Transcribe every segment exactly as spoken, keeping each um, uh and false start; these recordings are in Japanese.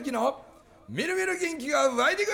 明のみるみる元気が湧いてくる。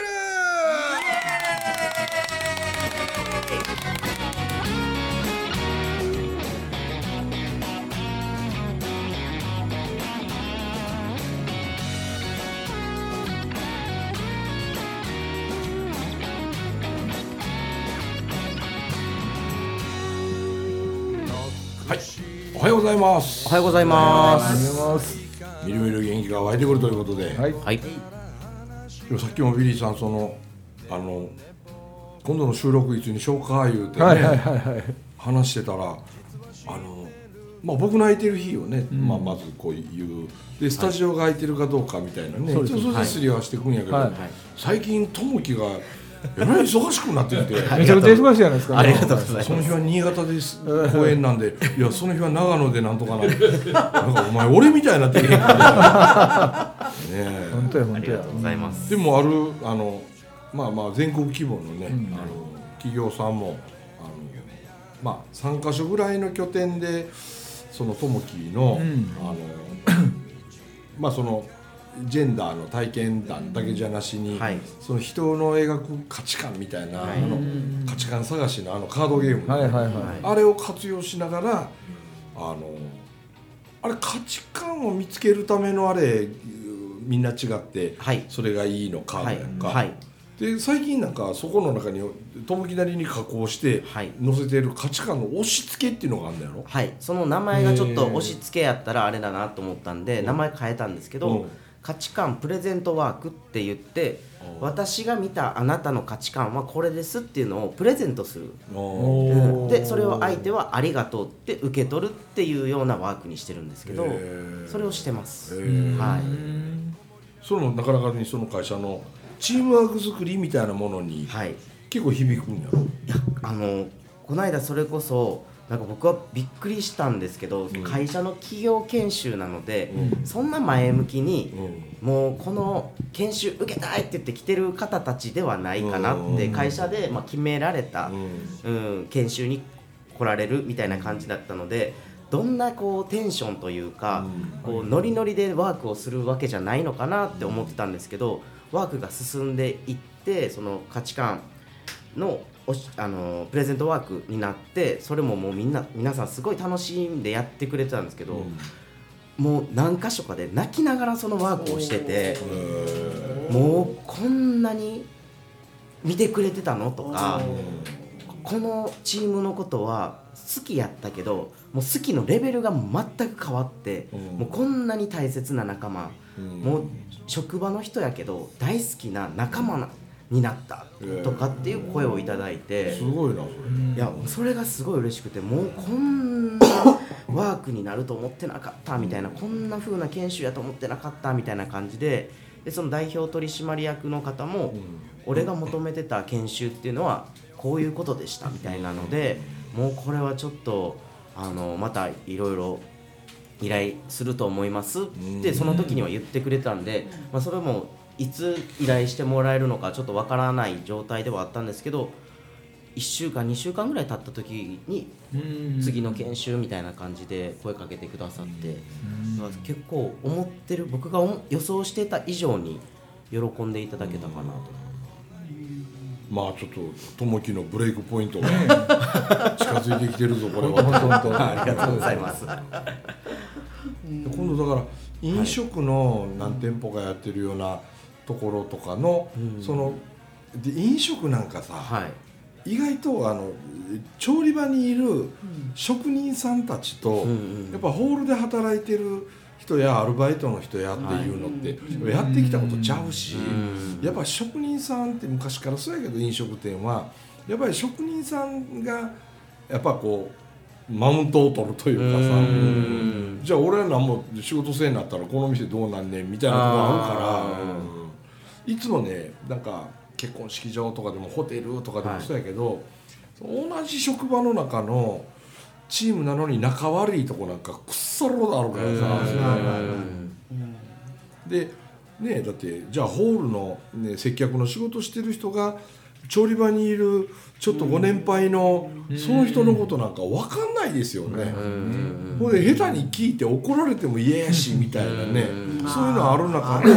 はい、おはようございます。 おはようございます。 みるみる元気が湧いてくるということで、 はい、はい、 さっきもビリーさんそのあの今度の収録いつにしようか言うてね、はいはいはいはい、話してたらあの、まあ、僕の空いてる日をね、うんまあ、まずこういうでスタジオが空いてるかどうかみたいなね、はい、一応それですり合わせていくんやけど、はいはい、最近ともきがえらい忙しくなってきてめちゃくちゃ忙しいじゃないですか。 ありがとうございます。 その日は新潟です公演なんでいやその日は長野でなんとかななんかお前俺みたいになってるへんからね。 本当や本当や。 ありがとうございます。 でもあるあのまあまあ全国規模のね、うん、あの企業さんもあのまあさんカ所ぐらいの拠点でそのともきの、うん、あのまあそのジェンダーの体験談だけじゃなしに、はい、その人の描く価値観みたいな、はい、あの価値観探しのあのカードゲーム、はいはいはい、あれを活用しながらあのあれ価値観を見つけるためのあれみんな違って、はい、それがいいのかやんか、はいはい、で最近なんかそこの中にともきなりに加工して載せてる価値観の押し付けっていうのがあるんだよ。 はい、その名前がちょっと押し付けやったらあれだなと思ったんで名前変えたんですけど、うん価値観プレゼントワークって言って私が見たあなたの価値観はこれですっていうのをプレゼントする、うん、でそれを相手はありがとうって受け取るっていうようなワークにしてるんですけどそれをしてます、はい、 そのなかなかにその会社のチームワーク作りみたいなものに結構響くんやろ。いやあのこの間それこそなんか僕はびっくりしたんですけど、うん、会社の企業研修なので、うん、そんな前向きに、うん、もうこの研修受けたいって言って来てる方たちではないかなって、うん、会社でまあ決められた、うんうん、研修に来られるみたいな感じだったのでどんなこうテンションというか、うん、こうノリノリでワークをするわけじゃないのかなって思ってたんですけどワークが進んでいってその価値観のあのプレゼントワークになってそれももうみんな皆さんすごい楽しんでやってくれてたんですけど、うん、もう何箇所かで泣きながらそのワークをしててもうこんなに見てくれてたのとかこのチームのことは好きやったけどもう好きのレベルが全く変わって、うん、もうこんなに大切な仲間、うん、もう職場の人やけど大好きな仲間なになったとかっていう声をいただいてすごいなそれ。 いやそれがすごい嬉しくてもうこんなワークになると思ってなかったみたいなこんな風な研修やと思ってなかったみたいな感じで、でその代表取締役の方も、うん、俺が求めてた研修っていうのはこういうことでしたみたいなのでもうこれはちょっとあのまたいろいろ依頼すると思いますってその時には言ってくれたんで、まあ、それもいつ依頼してもらえるのかちょっとわからない状態ではあったんですけどいっしゅうかんにしゅうかんぐらい経った時に次の研修みたいな感じで声かけてくださって結構思ってる僕が予想してた以上に喜んでいただけたかなと。 まあちょっとともきのブレイクポイントが近づいてきてるぞこれは。 本当ありがとうございます今度だから飲食の何店舗かやってるようなところとかの、うん、そので飲食なんかさ、はい、意外とあの調理場にいる職人さんたちと、うん、やっぱホールで働いてる人やアルバイトの人やっていうのって、はい、やってきたことちゃうし、うん、やっぱ職人さんって昔からそうやけど飲食店はやっぱり職人さんがやっぱこうマウントを取るというかさ、うん、じゃあ俺ら何も仕事せえになったらこの店どうなんねんみたいなことがあるから。いつもねなんか結婚式場とかでもホテルとかでもそうやけど、はい、同じ職場の中のチームなのに仲悪いとこなんかくっそろあるからさ、でねだってじゃあホールの、ね、接客の仕事してる人が調理場にいるちょっとご年配のその人のことなんか分かんないですよね。ほんで下手に聞いて怒られても嫌やしみたいなねそういうのある中で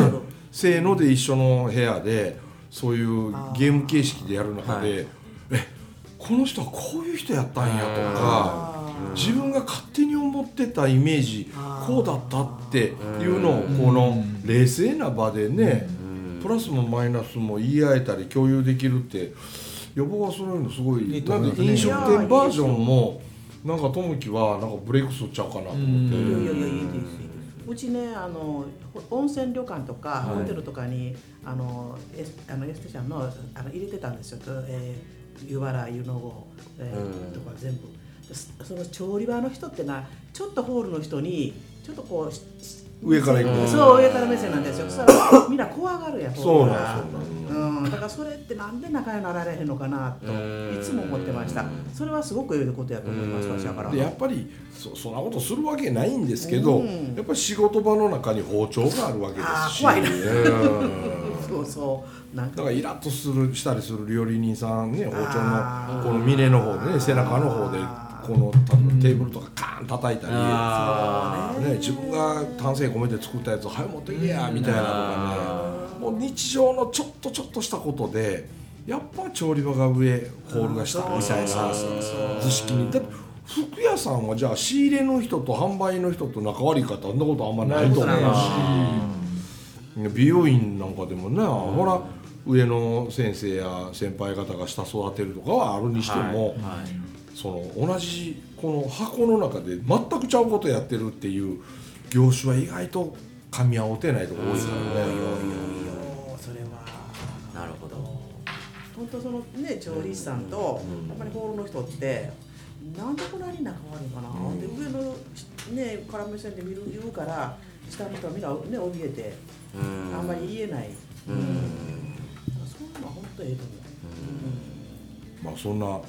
せーので一緒の部屋でそういうゲーム形式でやる中で、えこの人はこういう人やったんやとか、自分が勝手に思ってたイメージこうだったっていうのをこの冷静な場でね、プラスもマイナスも言い合えたり共有できるって、いや僕はそういうのすごい、なんで飲食店バージョンもなんかともきはなんかブレイクするちゃうかなと思って。いやいやいやいいです。 うちね、あの温泉旅館とかホテルとかに、はい、あのエスあのエステちゃんのあの入れてたんですよ。えー、湯原湯の郷、えー、とか全部。その調理場の人ってな、ちょっとホールの人にちょっとこう上から行く、 そう上から目線なんですよ。そしたらみんな怖がるやん。 そうなんそうなん、うん、だからそれってなんで仲良くなられへんのかなといつも思ってました。それはすごくいいことやと思います。だからでやっぱり そ, そんなことするわけないんですけど、やっぱり仕事場の中に包丁があるわけですし、 怖いなそうそうなんかだからイラッとするしたりする料理人さんね、包丁のこの峰の方でね、背中の方でこのテーブルとかカーン叩いたり、ね、自分が丹精込めて作ったやつを早持ってきやみたいなとかね、もう日常のちょっとちょっとしたことでやっぱ調理場が上ホールが下みたいな図式に。だって服屋さんはじゃあ仕入れの人と販売の人と仲悪い方あんなことあんまないと思うし、美容院なんかでもね、ほら上の先生や先輩方が下育てるとかはあるにしても、その同じこの箱の中で全くちゃうことやってるっていう業種は意外と噛み合うてないところ多いからね。 それはなるほど。 本当そのね、調理師さんとやっぱりホールの人ってなんでこんなに仲悪いのかな、うん、で上のねから目線で見る言うから下の人はみんなね怯えて、うん、あんまり言えない、うんうん、そういうのは本当にいいと思う、 うん、まあそんなあの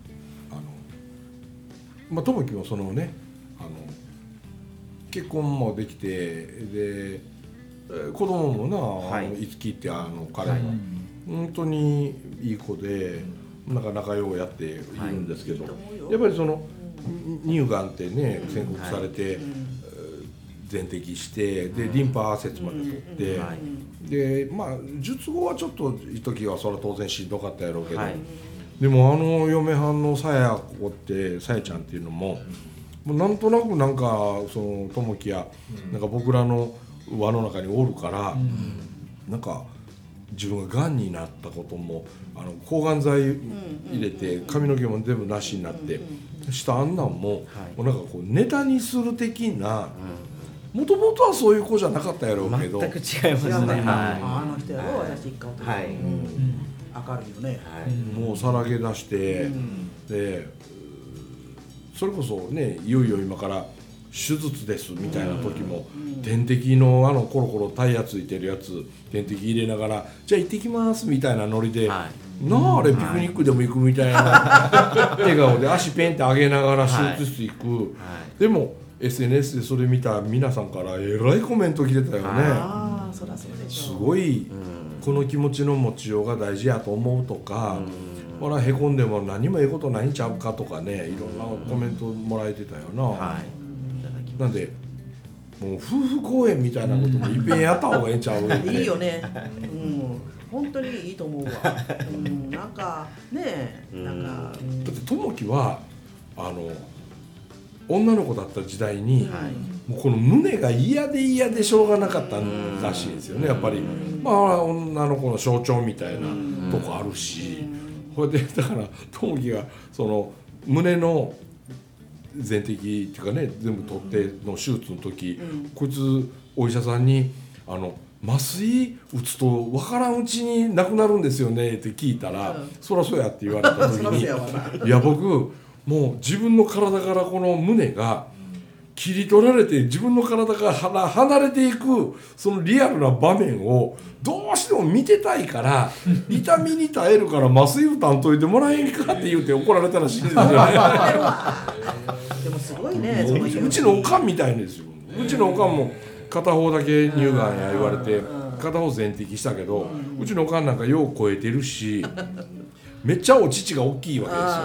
まあともきもそのね、あの結婚もできてで子供もな、はい、いつきってあの彼は、はい、本当にいい子で、なんか仲良うやっているんですけど、はい、やっぱりその乳がんってね宣告されて、はい、全摘してでリンパ節まで取って、はい、でまあ術後はちょっといい時はそれは当然しんどかったやろうけど、はい、でもあの嫁はんのさや子ってさやちゃんっていうのも、もうなんとなくなんかそのともきやなんか僕らの輪の中におるから、なんか自分ががんになったこともあの抗がん剤入れて髪の毛も全部なしになってしたあんなんも、もうなんかこうネタにする的な、もともとはそういう子じゃなかったやろうけど全く違いますね。 あの人やろ私一回とか明るいよね。 もうさらけ出してでそれこそね、いよいよ今から手術ですみたいな時も、点滴のあのコロコロタイヤついてるやつ点滴入れながらじゃあ行ってきますみたいなノリで、はい、なああれピクニックでも行くみたいな、はい、笑顔で足ペンって上げながら手術室行く、はいはい、でも エスエヌエス でそれ見た皆さんからえらいコメント来てたよね。 あ、そらそうでしょう。 すごい、この気持ちの持ちようが大事やと思うとか、ほらへこんでも何もええことないんちゃうかとかね、いろんなコメントもらえてたよな、はい、なんでもう夫婦公演みたいなこともいっぺんやった方がええんちゃういいよね、うん、本当にいいと思うわ、うん、なんかねえ、なんか、うん、 だってともきはあの女の子だった時代に、うん、もうこの胸が嫌で嫌でしょうがなかったらしいんですよね、やっぱり、まあ女の子の象徴みたいなとこあるし、これでだからともきがその胸の全摘っていうかね全部取っての手術の時、うん、こいつお医者さんにあの麻酔打つと分からんうちに亡くなるんですよねって聞いたら、うん、そらそうやって言われた時にいや僕もう自分の体からこの胸が切り取られて自分の体から離れていくそのリアルな場面をどうしても見てたいから痛みに耐えるから麻酔打たんといてもらえんかって言うて怒られたらしいんですよねでもすごいね、 うち、うちのおかんみたいですよ。うちのおかんも片方だけ乳がんや言われて片方全摘したけど、うちのおかんなんかよう超えてるしめっちゃお乳が大きいわけですよ。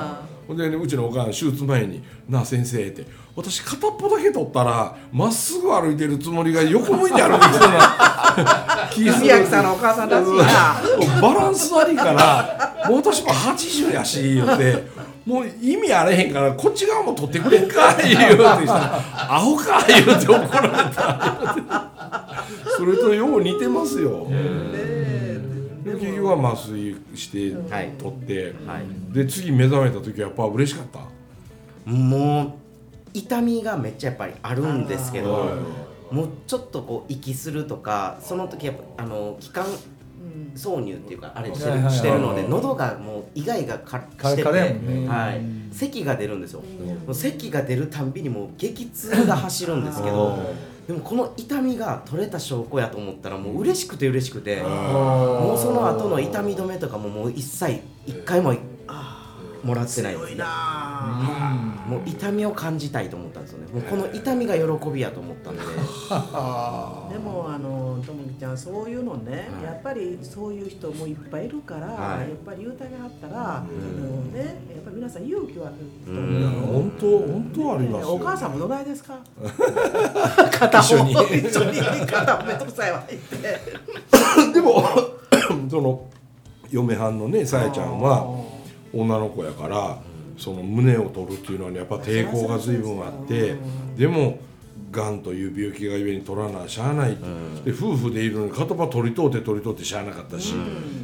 ほんで、ね、うちのおかん手術前に「なあ先生」って「私片っぽだけ取ったらまっすぐ歩いてるつもりが横向いて歩いてきそうな気する」 宮城さんのお母さんらしいなバランス悪いからもう私もはちじゅうやし言うてもう意味あれへんからこっち側も取ってくれんか言うてしたらアホか言うて怒られたそれとよう似てますよ。で結局は麻酔して取って、はい、で次目覚めた時はやっぱ嬉しかった。 もう痛みがめっちゃやっぱりあるんですけど、もうちょっとこう息するとかその時やっぱあの気管挿入っていうかあれしてる、してるので喉がもうイガイガしてて、はい、咳が出るんですよ。もう咳が出るたんびにもう激痛が走るんですけどでもこの痛みが取れた証拠やと思ったらもう嬉しくて嬉しくてもうその後の痛み止めとかももう一切一回ももらってないですね。もう痛みを感じたいと思ったんですよね。もうこの痛みが喜びやと思ったんででもあのともきちゃんそういうのね、はい、やっぱりそういう人もいっぱいいるから、はい、やっぱり言うたげはったら、うんね、やっぱり皆さん勇気はあると思う。 本当本当ありますよ。 お母さんもどないですか片方一緒に一緒に片方めんどくさいわ言ってでもその嫁はんのねさやちゃんは女の子やからその胸を取るっていうのは、ね、やっぱ抵抗が随分あってでもがんという病気がゆえに取らなしゃあない、うん、で夫婦でいるのに片場取りとうて取りとうてしゃあなかったし、うん、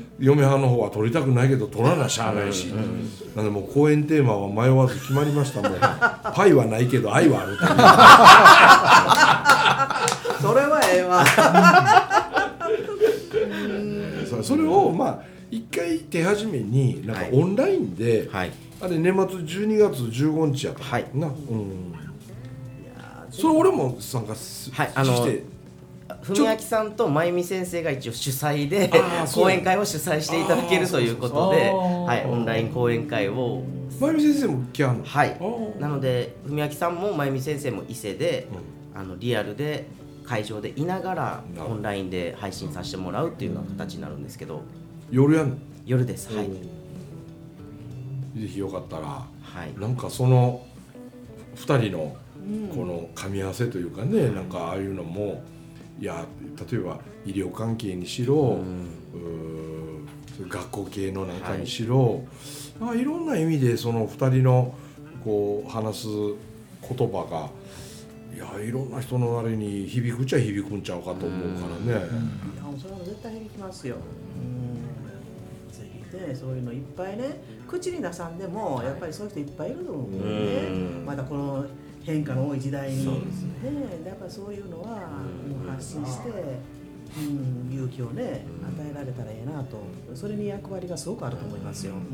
嫁はんの方は取りたくないけど取らなしゃあないし、うん、なんでもう公演テーマは迷わず決まりましたもんパイはないけど愛はあるそれはええわそ, それをまあ一回手始めになんかオンラインで、はい、あれ年末じゅうにがつじゅうごにちやったかな、はいうん、それ俺も参加し、はい、あのして文明さんと真由美先生が一応主催で講演会を主催していただけるということで、はい、オンライン講演会を真由美先生も来はんの。 はいなので文明さんも真由美先生も伊勢で、うん、あのリアルで会場でいながらオンラインで配信させてもらうっていうような形になるんですけど夜やんの？ 夜です。はい。ぜひよかったら、はい、なんかそのふたりのこの噛み合わせというかね、うん、なんかああいうのもいや例えば医療関係にしろ、うん、う学校系のなんかにしろ、はい、いろんな意味でそのふたりのこう話す言葉がいやいろんな人のあれに響くっちゃ響くんちゃうかと思うからね。 うん、それは絶対響きますよ。でそういうのいっぱいね口に出さんでもやっぱりそういう人いっぱいいると思うんでねまたこの変化の多い時代にそうですねやっぱりそういうのはもう発信して、うん、勇気をね与えられたらええなとそれに役割がすごくあると思いますよ、うん、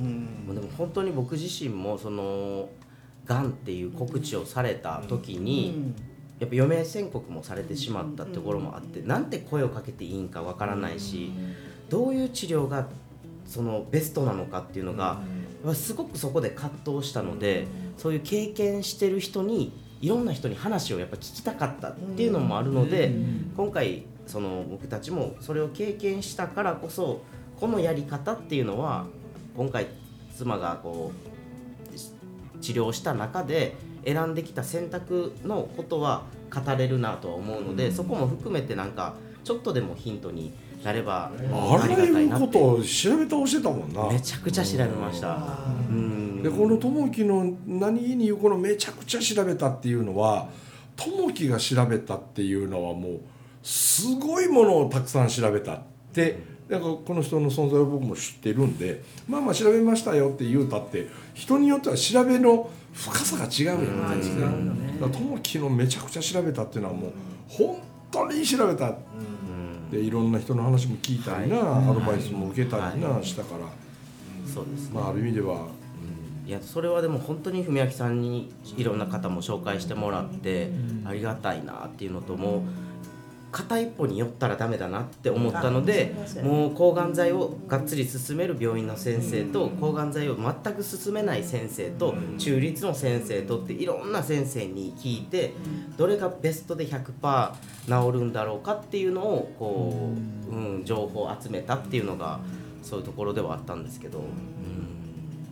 でも本当に僕自身もそのがんっていう告知をされた時に、うん、やっぱ余命宣告もされてしまったところもあってなんて声をかけていいんかわからないしどういう治療がそのベストなのかっていうのがすごくそこで葛藤したのでそういう経験してる人にいろんな人に話をやっぱ聞きたかったっていうのもあるので今回その僕たちもそれを経験したからこそこのやり方っていうのは今回妻がこう治療した中で選んできた選択のことは語れるなとは思うのでそこも含めてなんかちょっとでもヒントになればあらゆることを調べ倒してたもんな。 めちゃくちゃ調べました。 うんでこの友樹の何気に言うこのめちゃくちゃ調べたっていうのは友樹が調べたっていうのはもうすごいものをたくさん調べたってだからこの人の存在を僕も知ってるんでまあまあ調べましたよって言うたって人によっては調べの深さが違うよね。友樹のめちゃくちゃ調べたっていうのはもう本当に調べた。でいろんな人の話も聞いたりな、はい、アドバイスも受けたりな、はい、したから、 うん、そうですね、 まあ、ある意味では、 うん、いやそれはでも本当に文明さんにいろんな方も紹介してもらってありがたいなっていうのともう片一歩に寄ったらダメだなって思ったのでもう抗がん剤をがっつり進める病院の先生と抗がん剤を全く進めない先生と中立の先生とっていろんな先生に聞いてどれがベストで ひゃくパーセント 治るんだろうかっていうのをこう、うん、情報を集めたっていうのがそういうところではあったんですけど、うん、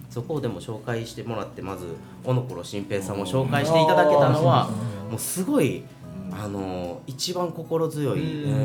そこをでも紹介してもらって、まず小野頃新平さんを紹介していただけたのはもうすごいあの一番心強い。うん、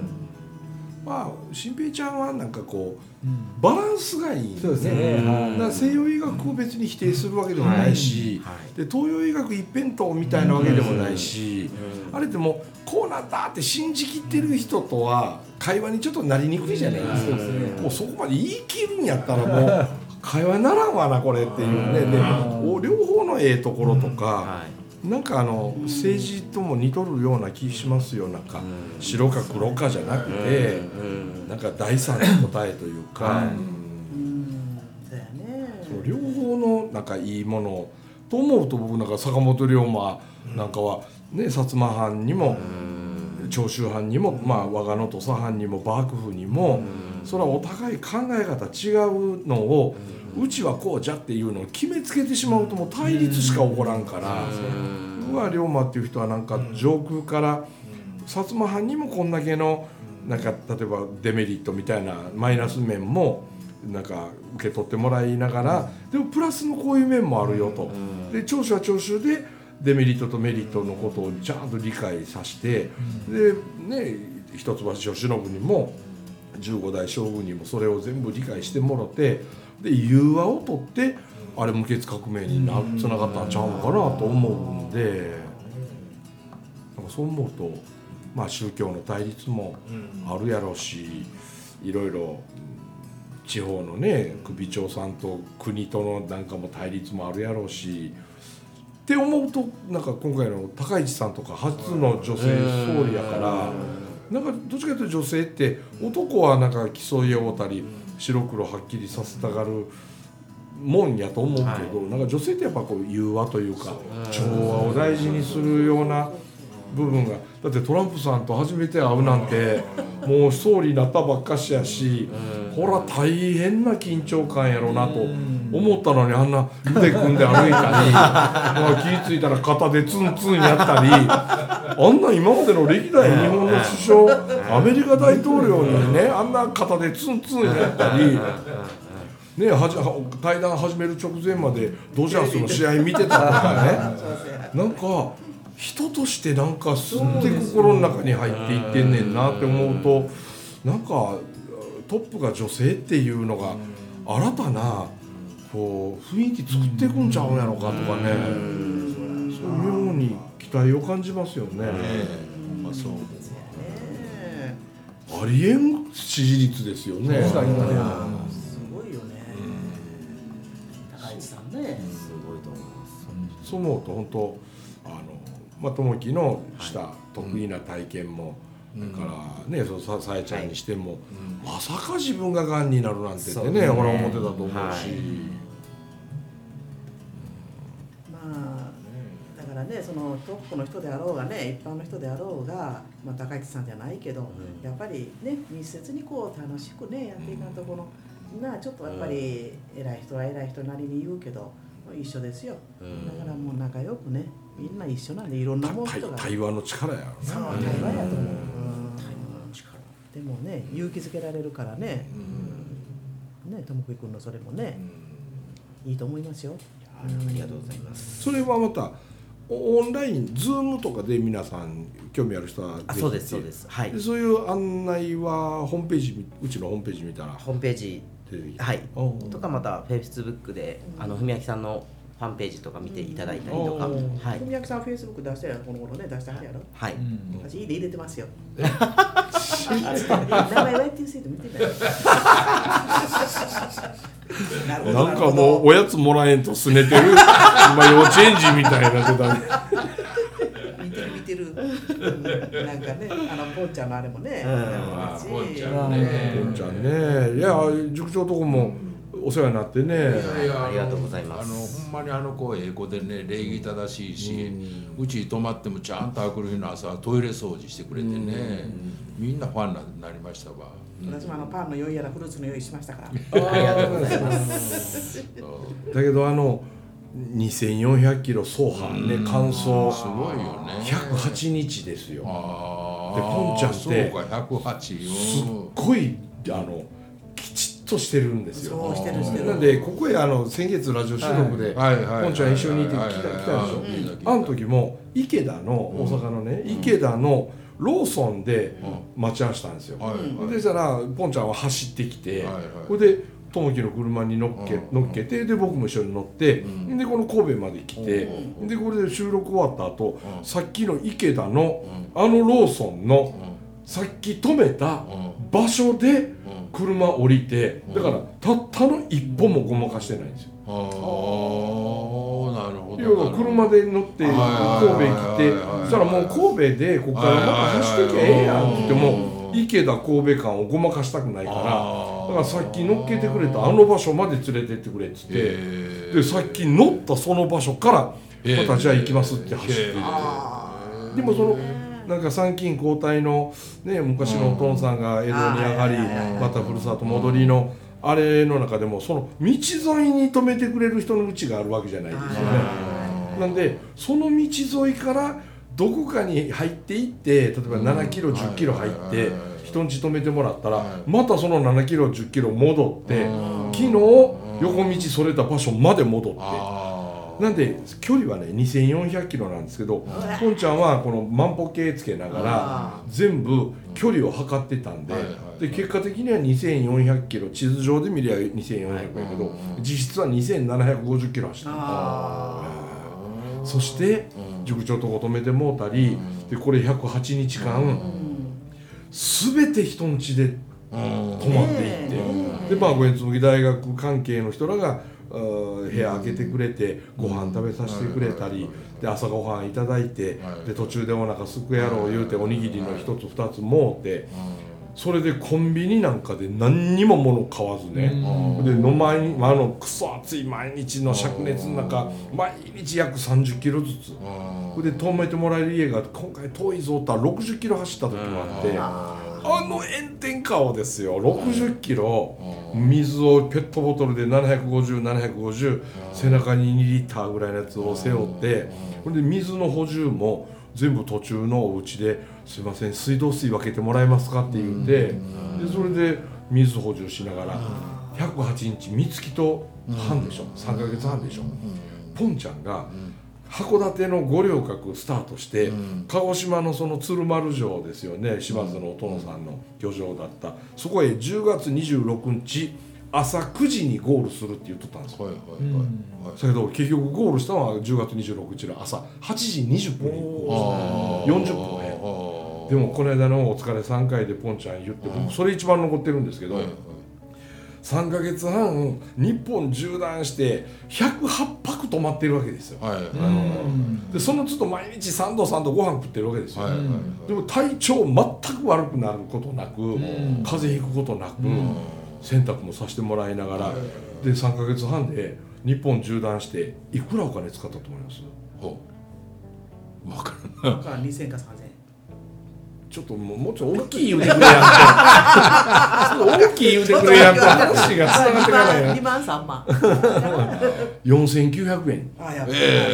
まあ新平ちゃんはなんかこう、うん、バランスがいいんそうですね、うん、 だから西洋医学を別に否定するわけでもないし、はいはい、で東洋医学一辺倒みたいなわけでもないし、うん、あれでもこうなんだって信じきってる人とは会話にちょっとなりにくいじゃないですか、うん、もうそこまで言い切るんやったらもう会話にならんわなこれっていうね。で両方のええところとか、はいなんかあの政治とも似とるような気しますよ。なんか白か黒かじゃなくてなんか第三の答えというか、そう両方のなんかいいものと思うと、僕なんか坂本龍馬なんかはね薩摩藩にも長州藩にもまあ我がの土佐藩にも幕府にもそれはお互い考え方違うのをうちはこうじゃっていうのを決めつけてしまうともう対立しか起こらんから、僕は龍馬っていう人はなんか上空から薩摩藩にもこんだけのなんか例えばデメリットみたいなマイナス面もなんか受け取ってもらいながら、でもプラスのこういう面もあるよと。で長州は長州でデメリットとメリットのことをちゃんと理解させて、でね一橋慶喜にもじゅうご代将軍にもそれを全部理解してもろて、で融和を取ってあれ無血革命になつながったんちゃうのかなと思うんで、なんかそう思うとまあ宗教の対立もあるやろうし、いろいろ地方のね首長さんと国とのなんかも対立もあるやろうしって思うと、なんか今回の高市さんとか初の女性総理やから、なんかどっちかというと女性って男はなんか競い合うたり白黒はっきりさせたがるもんやと思うけど、はい、なんか女性ってやっぱこう融和というか調和を大事にするような部分が、だってトランプさんと初めて会うなんてもう総理になったばっかしやし、ほら大変な緊張感やろうなと思ったのに、あんな腕組んで歩いたりまあ気ぃ付いたら肩でツンツンやったり、あんな今までの歴代日本の首相アメリカ大統領にねあんな肩でツンツンやったりね、はじ対談始める直前までドジャースの試合見てたとかねなんか人としてなんかすって心の中に入っていってんねんなって思うと、なんかトップが女性っていうのが新たなこう雰囲気作っていくんちゃうんやろかとかね、そういうように期待を感じますよね。まあそうありえん支持率ですよね。 すごいよね。高市さんね、 すごいと思います。 そう思うと本当あのまあ友樹のした得意な体験も、だからね、そのさえちゃんにしても、まさか自分ががんになるなんてってね、ほら思ってたと思うし、 ね、そのトップの人であろうがね、一般の人であろうが、まあ、高市さんじゃないけど、うん、やっぱりね密接にこう楽しくねやっていかんとこの、うん、なちょっとやっぱり偉い人は偉い人なりに言うけど一緒ですよ、うん、だからもう仲良くねみんな一緒なんでいろんなものが対話の力やろな。 そう対話やと思う、うん、対話の力でもね勇気づけられるからね、うん、ね智子君のそれもね、うん、いいと思いますよ。 ありがとうございます。 それはまたオンライン、ズームとかで皆さん興味ある人はあそうですそうです、はい、 でそういう案内はホームページ、うちのホームページ見たらホームページはいとかまたフェイスブックであの文明さんのファンページとか見ていただいたりとか、はい、 文明さんフェイスブック出してやろこの頃ね出してはるやろ。 はい。 私いいで入れてますよ。名前は言ってるせいと見てない。 なんかもうおやつもらえんとすねてる今幼稚園児みたいな出たね。 見てる見てる。なんかねあのポンちゃんのあれもね。 ポンちゃんね。 ポンちゃんね。いや塾長とこもお世話になってね。いやいやありがとうございます。 あのほんまにあの子ええ子でね礼儀正しいし、うち泊まってもちゃんとあくる日の朝はトイレ掃除してくれてね、みんなファンになりましたわ。 私もあのパンの用意やらフルーツの用意しましたから。 ありがとうございます。 だけどあのにせんよんひゃくキロ走破ね完走すごいよね。 ひゃくはちにちですよ。 あでポンちゃんってそうかひゃくはちすっごいあのきちっととしてるんですよ。 そうしてるしてる。 なんでここへあの先月ラジオ収録でポンちゃん一緒にいて来た来たでしょ。あの時も池田の大阪のね池田のローソンで待ち合わせたんですよ。でしたらポンちゃんは走ってきて、それで友樹の車に乗っけ乗っけてで僕も一緒に乗って、でこの神戸まで来て、でこれで収録終わった後、さっきの池田のあのローソンのさっき止めた場所で車降りて、だからたったの一歩もごまかしてないんですよ。 ああ、なるほど。 要は車で乗って神戸来て、そしたらもう神戸でここからまた走ってきゃええやんって言っても池田神戸間をごまかしたくないから、だからさっき乗っけてくれたあの場所まで連れてってくれっつって、でさっき乗ったその場所からまたじゃあ行きますって走っていって、でもそのなんか参勤交代のね昔のお父さんが江戸に上がりまたふるさと戻りのあれの中でもその道沿いに止めてくれる人の家があるわけじゃないですよね。なんでその道沿いからどこかに入っていって例えばななキロじゅっキロ入って人ん家止めてもらったらまたそのななキロじゅっキロ戻って昨日横道それた場所まで戻って。なんで距離はねにせんよんひゃくキロなんですけど、ポンちゃんはこの万歩計つけながら全部距離を測ってたんで、で結果的にはにせんよんひゃくキロ、地図上で見りゃにせんよんひゃくやけど実質はにせんななひゃくごじゅっキロ走った。そして塾長とこ止めてもうたりで、これひゃくはちにちかん全て人ん家で泊まっていって、でまあ五円紬大学関係の人らが部屋開けてくれてご飯食べさせてくれたりで朝ごはんいただいて、で途中でお腹すくやろう言うておにぎりの一つ二つもうて、それでコンビニなんかで何にも物買わずね、での毎日あのクソ暑い毎日の灼熱の中毎日約さんじゅっキロずつで止めてもらえる家が今回遠いぞってろくじゅっキロ走った時もあって、あの炎天下をですよろくじゅっキロ水をペットボトルでななひゃくごじゅう、ななひゃくごじゅう背中ににリッターぐらいのやつを背負って、ほんで水の補充も全部途中のお家ですいません水道水分けてもらえますかって言って、でそれで水補充しながらひゃくはちにち三月と半でしょ、さんかげつはんでしょ。ポンちゃんが函館の五稜郭スタートして、うん、鹿児島のその鶴丸城ですよね、島津のお殿さんの漁場だった、そこへじゅうがつにじゅうろくにち朝くじにゴールするって言っとったんですよ。はいはいはいはい、だけど結局ゴールしたのはじゅうがつにじゅうろくにちの朝はちじにじゅっぷんにゴールした、よんじゅっぷん早い。でもこの間のお疲れさんかいでポンちゃん言って、僕それ一番残ってるんですけど、はいはい、さんかげつはん日本縦断してひゃくはっぱく泊まってるわけですよ、はいはいはい、でその都度毎日さんどさんどご飯食ってるわけですよ、はいはいはい、でも体調全く悪くなることなく、うん、風邪ひくことなく、うん、洗濯もさせてもらいながら、はい、でさんかげつはんで日本縦断していくらお金使ったと思います？ 分からない。 からにせんかさんぜんえん。 ちょっともう、もうちょっと大きい言うてくれやんと大きい言うてくれやんと話が伝わってかないやん。 にまんさんまんよんせんきゅうひゃくえん。 あ、やっぱり、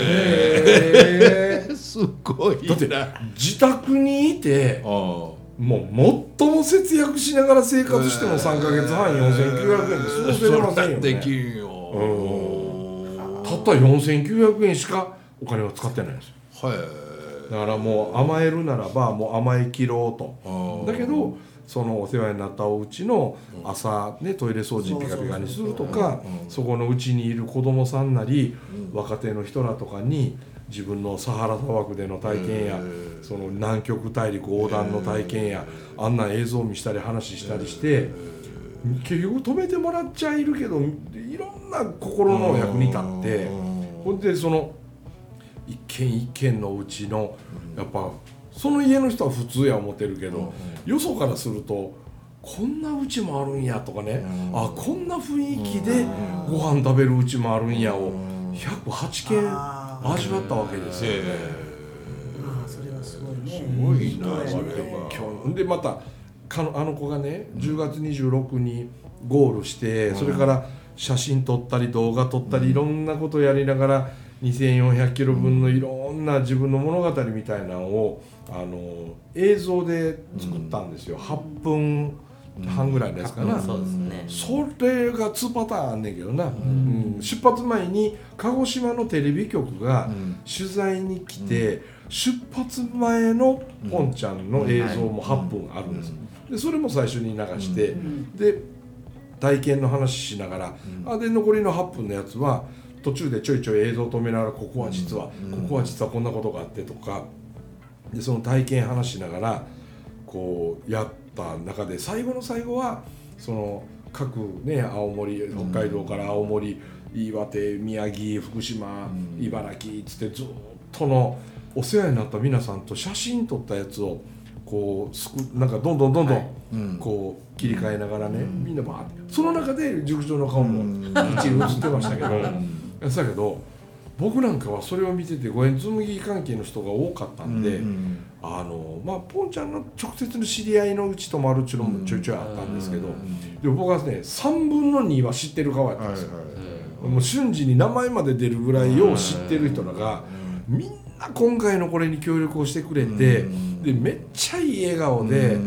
えー、すごいな。 だって自宅にいてもう最も節約しながら生活してもさんかげつはんよんせんきゅうひゃくえんで過ごせれませんよね。 できんよ、 うん、たったよんせんきゅうひゃくえんしかお金は使ってないんですよ。はい。だからもう甘えるならばもう甘えきろうと。だけどそのお世話になったお家の朝ねトイレ掃除ピカピカにするとか、そこのうちにいる子供さんなり若手の人らとかに自分のサハラ砂漠での体験やその南極大陸横断の体験やあんな映像を見したり話したりして結局止めてもらっちゃいるけどいろんな心の役に立ってほんでその一軒一軒のうちのやっぱその家の人は普通や思ってるけど、うん、よそからするとこんなうちもあるんやとかね、うん、あこんな雰囲気でご飯食べるうちもあるんやをひゃくはちけん味わったわけですよね。 あそれはすごいね。 すごいなそれは。でまたかのあの子がねじゅうがつにじゅうろくにゴールして、うん、それから写真撮ったり動画撮ったりいろんなことをやりながらにせんよんひゃくキロぶんのいろんな自分の物語みたいなのをあの映像で作ったんですよ、うん、はっぷん半ぐらいのやつかな、 そうですね。 それがにパターンあんねんけどな、うんうん、出発前に鹿児島のテレビ局が取材に来て、うん、出発前のポンちゃんの映像もはっぷんあるんです、うん、でそれも最初に流して、うん、で体験の話しながら、うん、あで残りのはっぷんのやつは途中でちょいちょい映像止めながらここは実は、うん、ここは実はこんなことがあってとかでその体験話しながらこうやった中で最後の最後はその各ね青森北海道から青森岩手宮城福島茨城つってずっとのお世話になった皆さんと写真撮ったやつをこうすくなんかどんどんどんどんこう切り替えながらねみんなバーってその中で塾長の顔も一部映ってましたけどだけど僕なんかはそれを見ててご縁紡ぎ関係の人が多かったんで、うんうん、あのまあポンちゃんの直接の知り合いのうち泊まるっていうのもちょいちょいあったんですけど、うん、でも僕はねさんぶんのには知ってる顔やったんですよ、はいはい、もう瞬時に名前まで出るぐらいよう知ってる人らがみんな今回のこれに協力をしてくれて、うん、でめっちゃいい笑顔で、うん、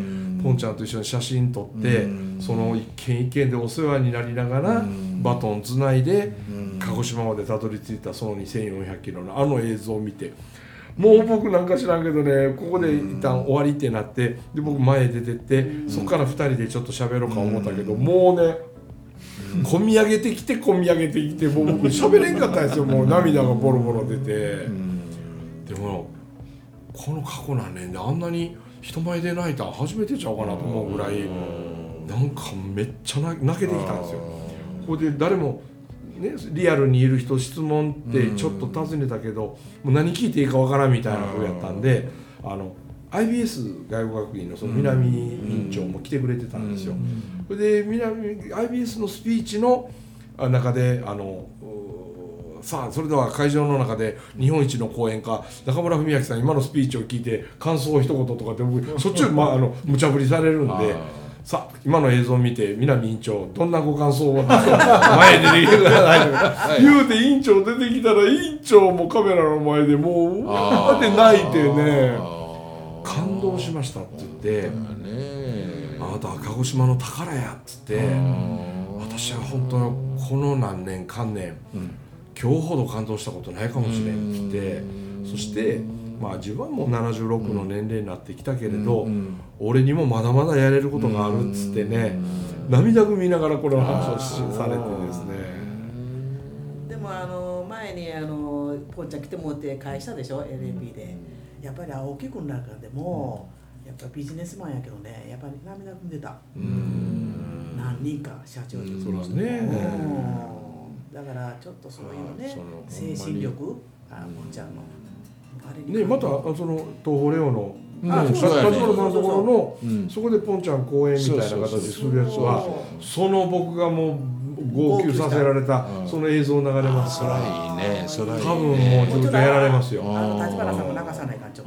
ポンちゃんと一緒に写真撮って、うん、その一軒一軒でお世話になりながら、うん、バトンつないで、うん鹿児島までたどり着いたそのにせんよんひゃくキロのあの映像を見てもう僕なんか知らんけどねここで一旦終わりってなってで僕前へ出てってそこからふたりでちょっと喋ろうか思ったけどもうね込み上げてきて込み上げてきてもう僕喋れんかったんですよもう涙がボロボロ出てでもこの過去何年であんなに人前で泣いたの初めてちゃうかなと思うぐらいなんかめっちゃ泣けてきたんですよこれで誰もね、リアルにいる人質問ってちょっと尋ねたけど、もう何聞いていいかわからんみたいな風やったんであの アイビーエス 外語学院のその南院長も来てくれてたんですよ。それで南 アイビーエス のスピーチの中であのさあそれでは会場の中で日本一の講演家中村文明さん今のスピーチを聞いて感想を一言とかって僕そっちを、まあ、あの無茶ぶりされるんで。さあ今の映像を見て南委員長どんなご感想を前で言うからないはい言うて委員長出てきたら委員長もカメラの前でもううわーって泣いてね感動しましたって言ってあなたは鹿児島の宝やっつって私は本当この何年間年、うん、今日ほど感動したことないかもしれんって言ってそしてまあ自分はもうななじゅうろくの年齢になってきたけれど、うんうん、俺にもまだまだやれることがあるっつってね、うん、涙ぐみながらこの話をされてですねでもあの前にあのポンちゃん来てもらって会社でしょ エルエーピー でやっぱり青木君なんかでも、うん、やっぱビジネスマンやけどねやっぱり涙ぐんでたうん何人か社長にそうですねだからちょっとそういうね精神力あポンちゃんのね、またその東宝レオの立花さんのところの、うん、そこでポンちゃん公演みたいな形でするやつはその僕がもう号泣させられたその映像流れますからいいねそれいいね多分もうずっとやられますよあの立花さんも流さないかんちょっ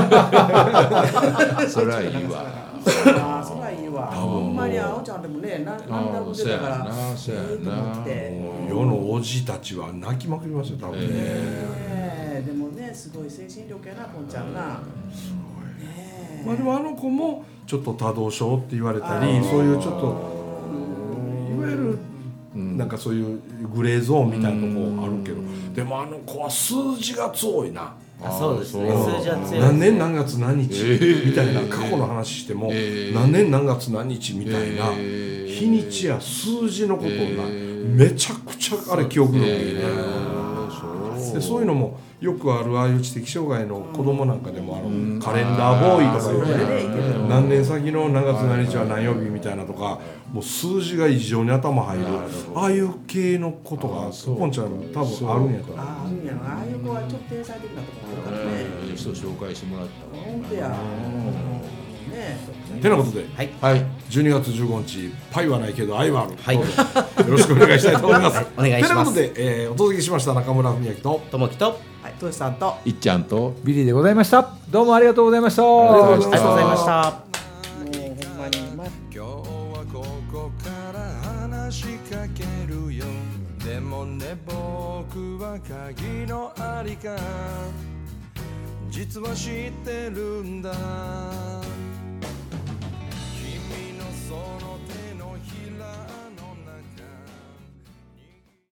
とそれはいいわあそれはいいわほんまにあおちゃんでもね涙ぐんでたからそうやな世のおじたちは泣きまくりますよ多分ね、 えー、でもねすごい精神力やなポンちゃんなすごい、ね、まあでもあの子もちょっと多動症って言われたりそういうちょっといわゆるなんかそういうグレーゾーンみたいなとこあるけどでもあの子は数字が強いなあそうですね数字は強いですね何年何月何日、えー、みたいな過去の話しても、えー、何年何月何日みたいな、えー、日にちや数字のことをな、えー、めちゃくちゃあれ記憶力いいね、えー、でそういうのもよくあるああいう知的障害の子供なんかでもあの、うん、カレンダーボーイとか言うね、うん、何年先の何月何日は何曜日みたいなとかもう数字が異常に頭入るああいう系のことがポンちゃん多分あるんやと思うああるんやろああいう子はちょっと天才的なところあるからねいい人紹介してもらった本当やねてなことで、 はいはい、じゅうにがつじゅうごにちパイはないけど愛はある、はい、よろしくお願いしたいと思います、はい、 お願いしますということで、えー、お届けしました中村文明とともきとトシさんといっちゃんとビリーでございました。どうもありがとうございました。 ありがとうございました。 もうほんまに今日はここから話しかけるよでもね僕は鍵のありか実は知ってるんだ